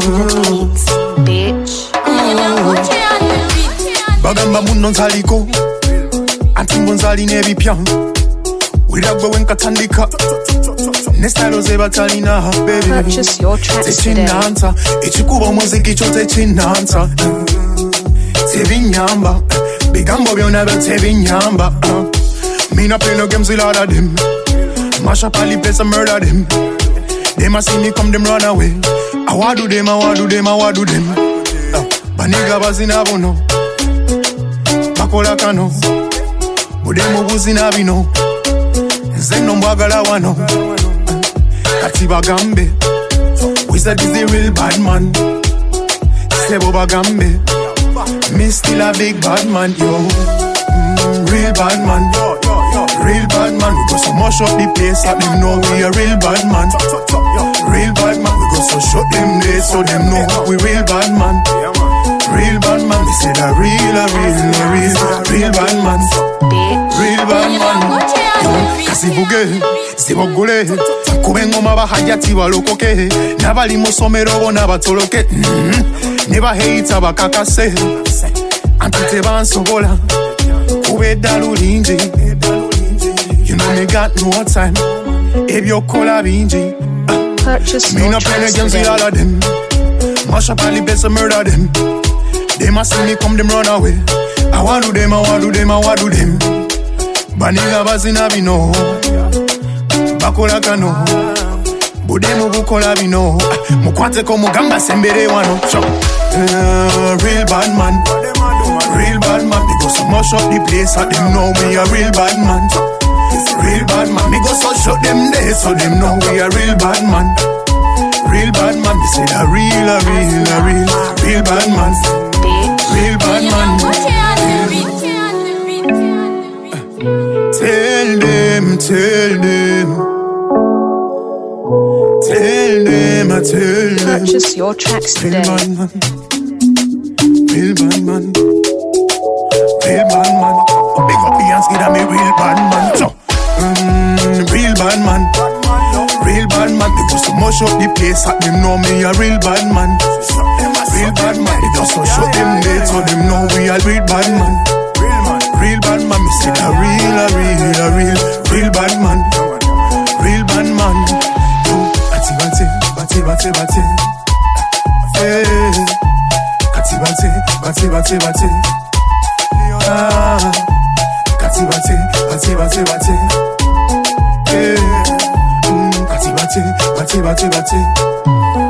beats, bitch. Bagamba muno zaliko Anti monzali nebipya Wiragwe wenkatandika Nestalo zebatalina baby. Purchase your tracks today. Techinanza Ichikuba muziki cho techinanza Tebinyamba Bigambo byona bya tebinyamba Me not play no games with all of them. Mash up all the place and murder them. Them a see me come, them run away. I want do them, I want do them, I want do them. Baniga bazina bono Bakola kano Budemo buzina bino Zeno mbagala wano Kati bagambe Wizard is the real bad man Sebo bagambe Me still a big bad man, yo real bad man Real bad man We go so much up the place that them know we a real bad man Real bad man We go so shut them there so them know we real bad man Real bad man, we say that real bad man. Real bad man. Kasi buge, zibogule. Kubengoma bahajati walokoke. Nabali musomero bona batoloke. Neba hate abakakase. Antite bansobola. Kubeda lulinji. You know me got no time. Ebyo kola binji. Purchase me your no play tracks against today. all of them. Mash up all the best and murder them. They must see me come, them run away. I want do them, I want do them, I want do them. Baniga bazina bino Bakola kano Budemu bukola bino Mukwate ko mugamba sembere wano real bad man Real bad man Me go so much up the place that them know me a real bad man Real bad man Me go so shut them there so them know we a real bad man Real bad man Me say that real bad man Real bad man. Tell them. Purchase your tracks today. Real bad man. Big up the hands, give me real bad man. Real bad man. Real bad man. They go so much up the place that them know me a real bad man. Real bad man, they just so show them there so them know we are real bad man. Real bad man, me say a real bad man. Real bad man. Bati. Hey, Kati bati. Kati bati. Hey, Kati bati.